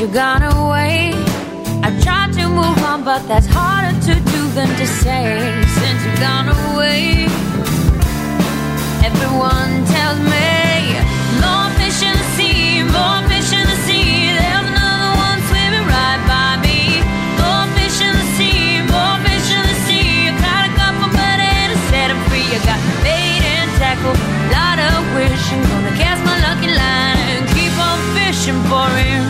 you've gone away. I've tried to move on, but that's harder to do than to say. Since you've gone away, everyone tells me, more fish in the sea, more fish in the sea. There's another one swimming right by me. More fish in the sea, more fish in the sea. I caught a couple, but ain't set them free. I got bait and tackle, lot of wishing. Gonna cast my lucky line and keep on fishing for him.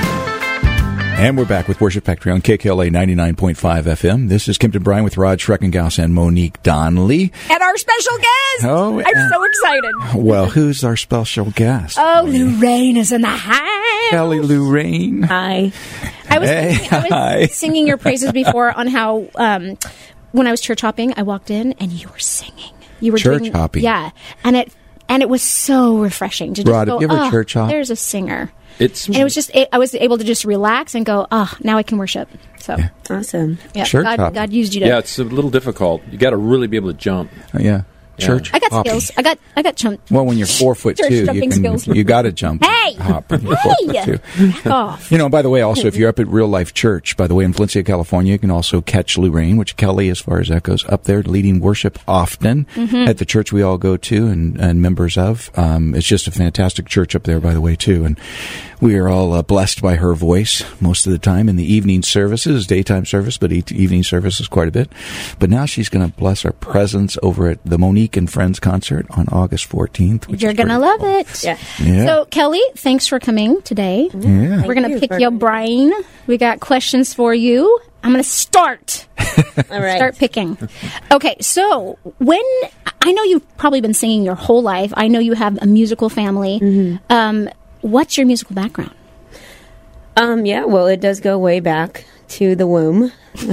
And we're back with Worship Factory on KKLA 99.5 FM. This is Kimpton Bryan with Rod Schreckengaus and Monique Donnelly. And our special guest! Oh, I'm so excited. Well, who's our special guest? Oh, Lorraine is in the house. Kelly Lorraine. Hi. I was singing your praises before on how when I was church hopping, I walked in and you were singing. You were church hopping? Yeah. And it was so refreshing to just Rod, go, have you ever church hop? There's a singer. And it was just, I was able to just relax and go, now I can worship. So yeah. Awesome. Yeah, church God used you to. Yeah, it's a little difficult. You got to really be able to jump. Yeah. Church. I got hopping. skills. I got jump. Well, when you're 4'2", you got to jump. Hey, hop. Back off. You know, by the way, also if you're up at Real Life Church, by the way, in Valencia, California, you can also catch Lorraine, which Kelly, as far as that goes, up there leading worship often at the church we all go to and members of. It's just a fantastic church up there, by the way, too, and we are all blessed by her voice most of the time in the evening services, daytime service, but evening services quite a bit. But now she's going to bless our presence over at the Monique and Friends concert on August 14th. You're going to love it. Yeah. So, Kelly, thanks for coming today. Yeah. We're going to pick your brain. We got questions for you. I'm going to start. All right. Start picking. Okay, so I know you've probably been singing your whole life. I know you have a musical family. What's your musical background? Yeah, well, it does go way back to the womb.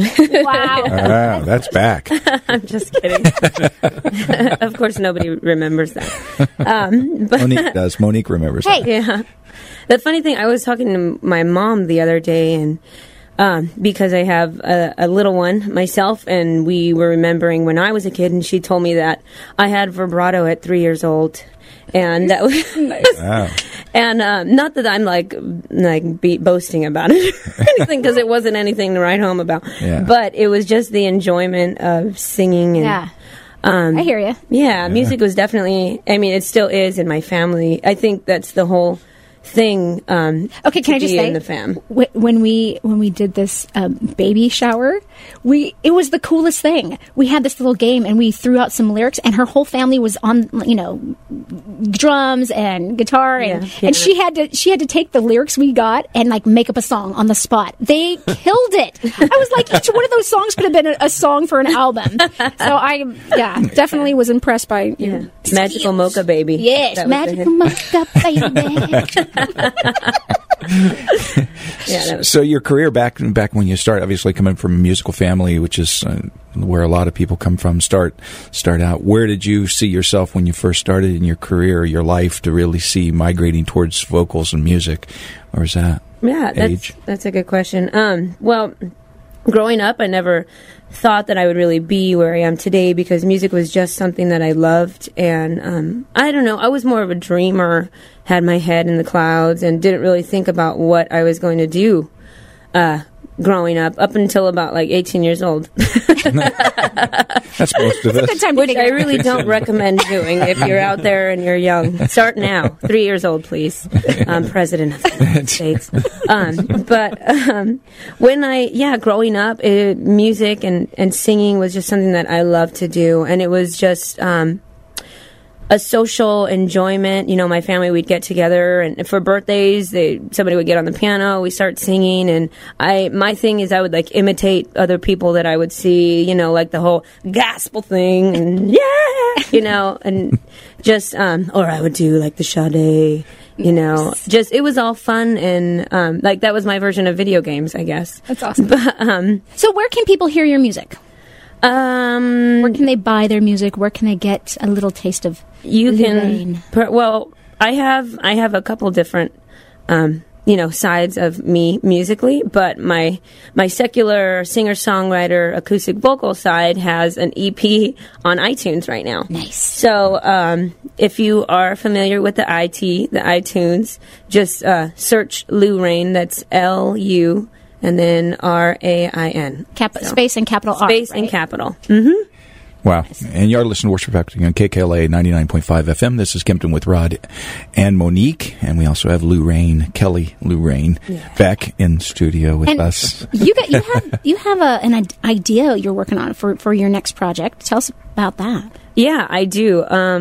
Wow. That's back. I'm just kidding. Of course, nobody remembers that. But Monique does. Monique remembers that. Yeah. The funny thing, I was talking to my mom the other day, and because I have a little one myself, and we were remembering when I was a kid, and she told me that I had vibrato at 3 years old. And that was, Wow. and not that I'm like boasting about it or anything, because it wasn't anything to write home about. Yeah. But it was just the enjoyment of singing. And, Yeah. I hear you. Yeah, music was definitely. I mean, it still is in my family. I think that's the whole thing. Okay, can I just say, in the fam? when we did this baby shower, it was the coolest thing. We had this little game, and we threw out some lyrics, and her whole family was on, drums and guitar, and she had to take the lyrics we got and make up a song on the spot. They killed it. I was like, each one of those songs could have been a song for an album. So I definitely was impressed by Magical Mocha Baby. Yes, Magical Mocha Baby. So your career back when you start, obviously coming from a musical family, which is where a lot of people come from, start out. Where did you see yourself when you first started in your career, or your life, to really see migrating towards vocals and music? Or is that age? That's a good question. Well, growing up, I never thought that I would really be where I am today, because music was just something that I loved. And I don't know, I was more of a dreamer, had my head in the clouds, and didn't really think about what I was going to do growing up until about 18 years old. That's most of us. Which I really don't recommend doing if you're out there and you're young. Start now. 3 years old, please. I'm president of the United States. But growing up, music and singing was just something that I loved to do. And it was just a social enjoyment. My family, we'd get together, and for birthdays, somebody would get on the piano, we start singing, and my thing is I would imitate other people that I would see, the whole gospel thing, and and just, or I would do the Sade, just, it was all fun, and that was my version of video games, I guess. That's awesome. But, so where can people hear your music? Where can they buy their music? Where can they get a little taste of you Lorraine? Well, I have a couple different sides of me musically, but my secular singer-songwriter acoustic vocal side has an EP on iTunes right now. Nice. So if you are familiar with the iTunes, just search Lou Rain. That's L-U and then R-A-I-N. Space and capital R. Space and capital. Mm-hmm. Wow. And you are listening to Worship Factory on KKLA 99.5 FM. This is Kempton with Rod and Monique. And we also have Lou Rain, Kelly Lou Rain, back in studio with us. You have an idea you're working on for your next project. Tell us about that. Yeah, I do.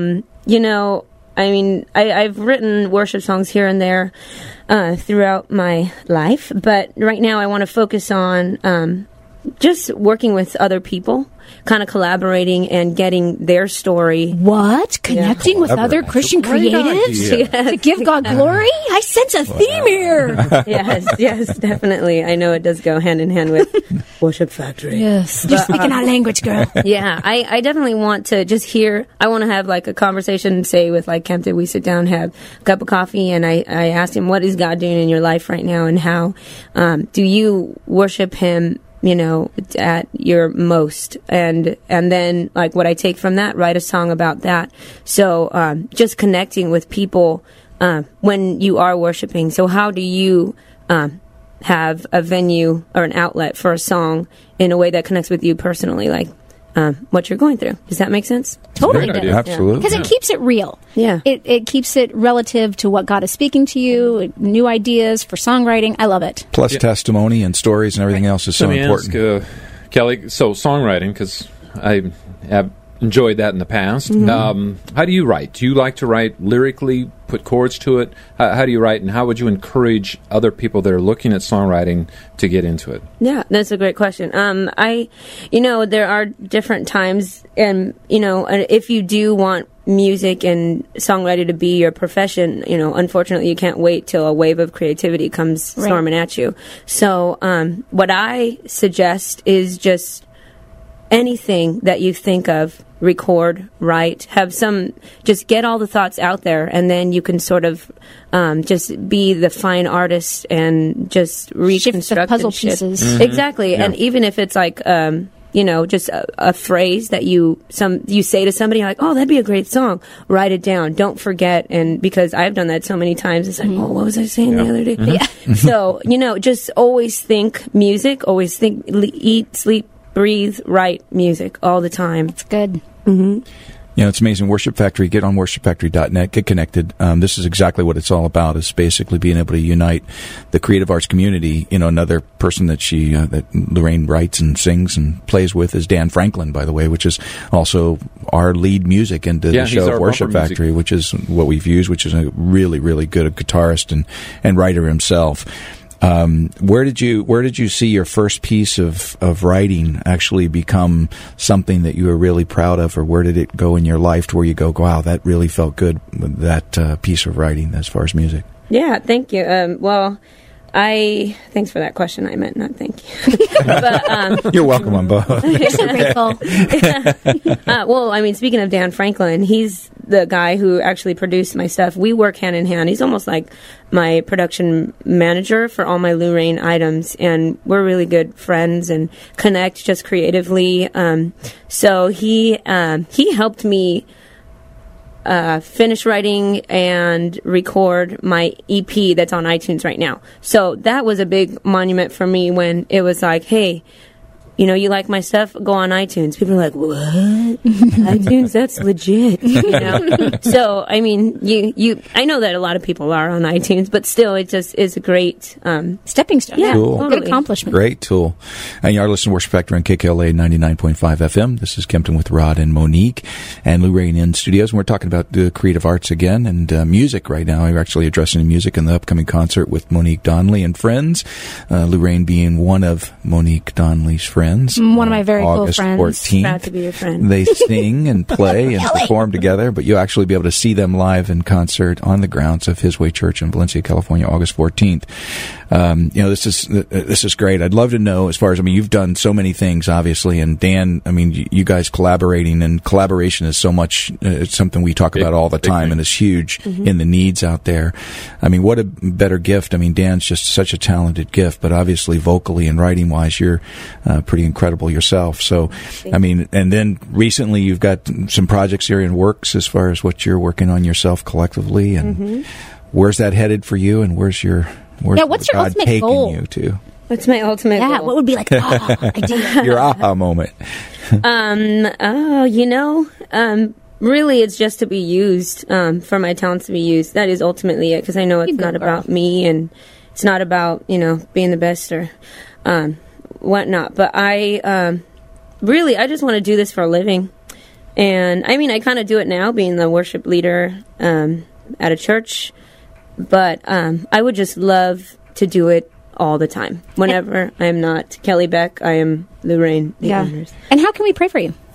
I've written worship songs here and there throughout my life. But right now I want to focus on just working with other people, kind of collaborating and getting their story. What? Connecting with other Christian creatives to give God glory? I sense a theme here. Yes, definitely. I know it does go hand in hand with Worship Factory. Yes. You're speaking our language, girl. Yeah, I definitely want to just hear. I want to have like a conversation, say, with like Kempton. We sit down, have a cup of coffee, and I ask him, what is God doing in your life right now, and how do you worship Him at your most, and then like what I take from that, write a song about that. So just connecting with people when you are worshiping. So how do you have a venue or an outlet for a song in a way that connects with you personally, like what you're going through? Does that make sense? Totally does. Absolutely. Because it keeps it real. Yeah. It keeps it relative to what God is speaking to you, new ideas for songwriting. I love it. Plus testimony and stories and everything else is so important. Let me ask, Kelly, so songwriting, because I have enjoyed that in the past. Mm-hmm. How do you write? Do you like to write lyrically, put chords to it? How do you write, and how would you encourage other people that are looking at songwriting to get into it? Yeah, that's a great question. There are different times, and if you do want music and songwriting to be your profession, unfortunately you can't wait till a wave of creativity comes storming at you. So what I suggest is just anything that you think of, record, write, just get all the thoughts out there, and then you can sort of just be the fine artist and just reconstruct the puzzle and shift. pieces. Mm-hmm. Exactly. Yeah. And even if it's like just a phrase that you say to somebody, you're like, oh, that'd be a great song. Write it down. Don't forget. And because I've done that so many times, it's like, oh, what was I saying the other day? Mm-hmm. Yeah. So, just always think music, always think, eat, sleep, breathe, write music all the time. It's good. Mm-hmm. It's amazing. Worship Factory, get on worshipfactory.net, get connected. This is exactly what it's all about, is basically being able to unite the creative arts community. Another person that that Lorraine writes and sings and plays with is Dan Franklin, by the way, which is also our lead music into the show of Worship Factory, which is what we've used, which is a really, really good guitarist and writer himself. Where did you see your first piece of writing actually become something that you were really proud of, or where did it go in your life to where you go, wow, that really felt good with that piece of writing as far as music? Yeah, thank you. Thanks for that question. I meant not thank you. But, you're welcome on both. You're so grateful. Speaking of Dan Franklin, he's the guy who actually produced my stuff. We work hand in hand. He's almost like my production manager for all my Lou Rain items, and we're really good friends and connect just creatively. So he helped me finish writing and record my EP that's on iTunes right now. So that was a big monument for me when it was like, hey, you like my stuff? Go on iTunes. People are like, what? iTunes? That's legit. So, I know that a lot of people are on iTunes, but still, it just is a great stepping stone. Yeah, cool. Totally. Good accomplishment. Great tool. And you are listening to Worship Factory on KKLA 99.5 FM. This is Kempton with Rod and Monique and Lou Rain in studios. And we're talking about the creative arts again and music right now. We're actually addressing music in the upcoming concert with Monique Donnelly and friends. Lou Rain being one of Monique Donnelly's friends. Friends. One of my very cool August friends. 14th. Proud to be your friend. They sing and play and perform together, but you'll actually be able to see them live in concert on the grounds of His Way Church in Valencia, California, August 14th. This is great. I'd love to know, as far as, you've done so many things, obviously, and Dan, you guys collaborating, and collaboration is so much, it's something we talk about all the time, and it's huge in the needs out there. What a better gift. Dan's just such a talented gift, but obviously vocally and writing wise, you're pretty incredible yourself. So, and then recently you've got some projects here in works as far as what you're working on yourself collectively, and where's that headed for you, and wre's what's your God ultimate taking goal? you to? What's my ultimate Yeah, goal? what would be like, idea? Your aha moment. Really, it's just to be used, for my talents to be used. That is ultimately it, because I know it's not about me, and it's not about, being the best or whatnot. But I just want to do this for a living. And, I kind of do it now, being the worship leader at a church. But I would just love to do it all the time. Whenever I am not Kelly Beck, I am Lorraine. And how can we pray for you?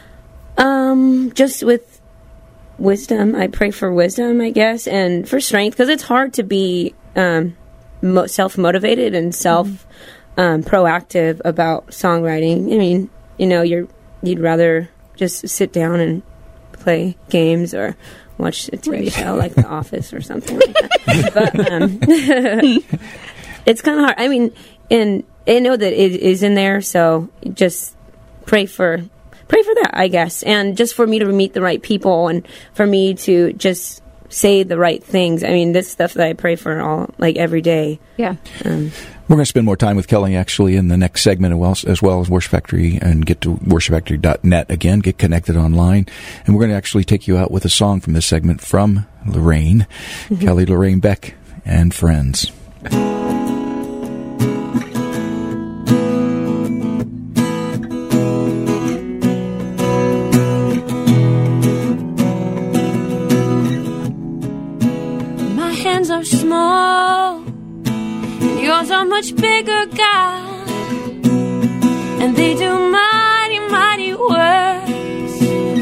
Just with wisdom. I pray for wisdom, I guess, and for strength, because it's hard to be self-motivated and proactive about songwriting. You'd rather just sit down and play games or watch a TV show like The Office or something like that. But it's kind of hard. And I know that it is in there, so just pray for that, I guess, and just for me to meet the right people and for me to just say the right things. This stuff that I pray for every day. Yeah. We're going to spend more time with Kelly actually in the next segment as well as Worship Factory, and get to worshipfactory.net again, get connected online. And we're going to actually take you out with a song from this segment from Lorraine, Kelly Lorraine Beck and Friends. My hands are small, and yours are much bigger, God, and they do mighty, mighty works.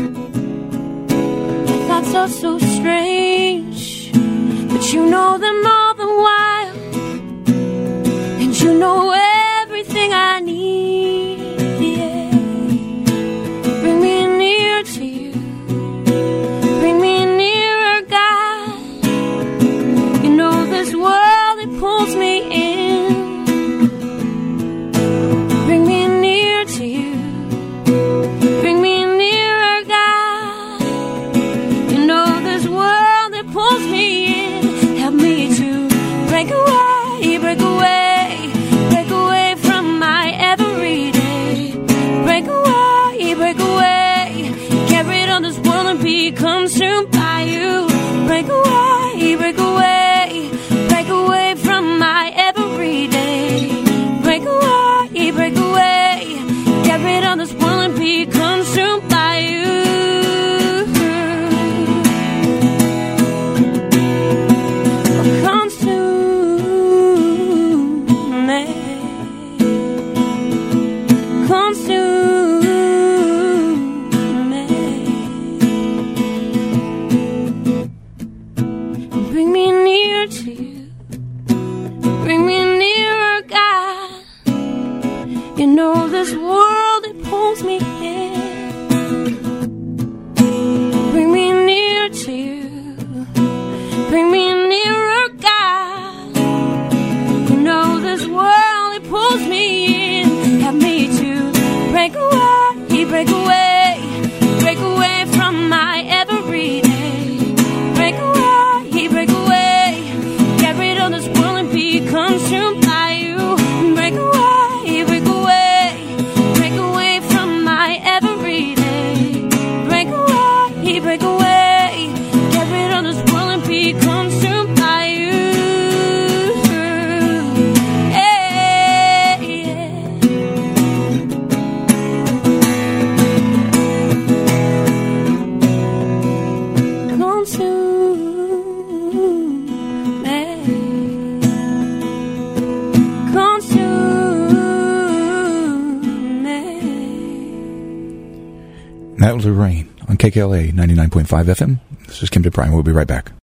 Your thoughts are so strange, but you know them all the while, and you know everything I need. Yeah. Bring me near to you, bring me nearer, God. You know this world, it pulls me in. Bring me near to you, bring me nearer, God. You know this world, it pulls me in. Help me to break away, break away, break away from my everyday. Break away, break away, get rid of this world and be consumed by you. Break away, break away, break away from my everyday. Break away, get rid of this world and be consumed by you. Consume me, consume me. Bring me near to you, bring me nearer, God. You know this world, it pulls me in. Bring me near to you, bring me nearer, God. You know this world, it pulls me in. Help me to break away, break away, break away from my everyday. Break away, get rid of this world and be consumed by you. Break away from my everyday. That was Lorraine on KKLA 99.5 FM. This is Kim DeBryan. We'll be right back.